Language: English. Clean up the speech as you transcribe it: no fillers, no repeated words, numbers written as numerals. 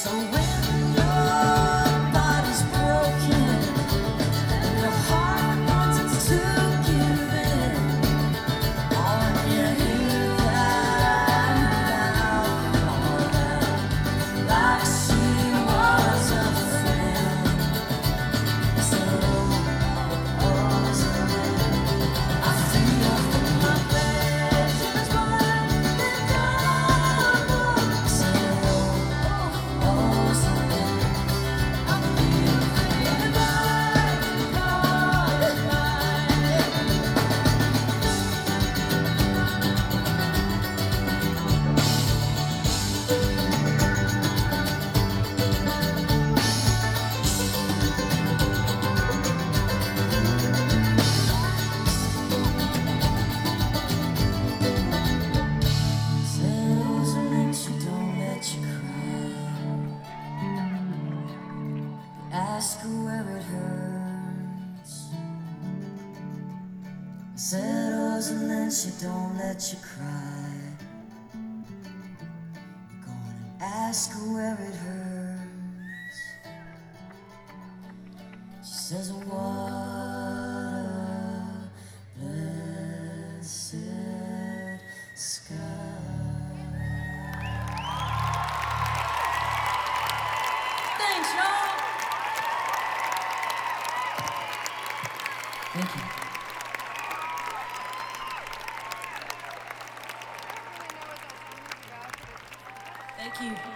So when your body's broken and your heart wants to give in, all you hear that loud, like she was a friend. So I feel my pleasures running down. So I feel don't let you cry. Ask her where it hurts. Settles and then she don't let you cry. Go on and ask her where it hurts. She says, what a blessed sky. Thanks, y'all. Thank you. Thank you.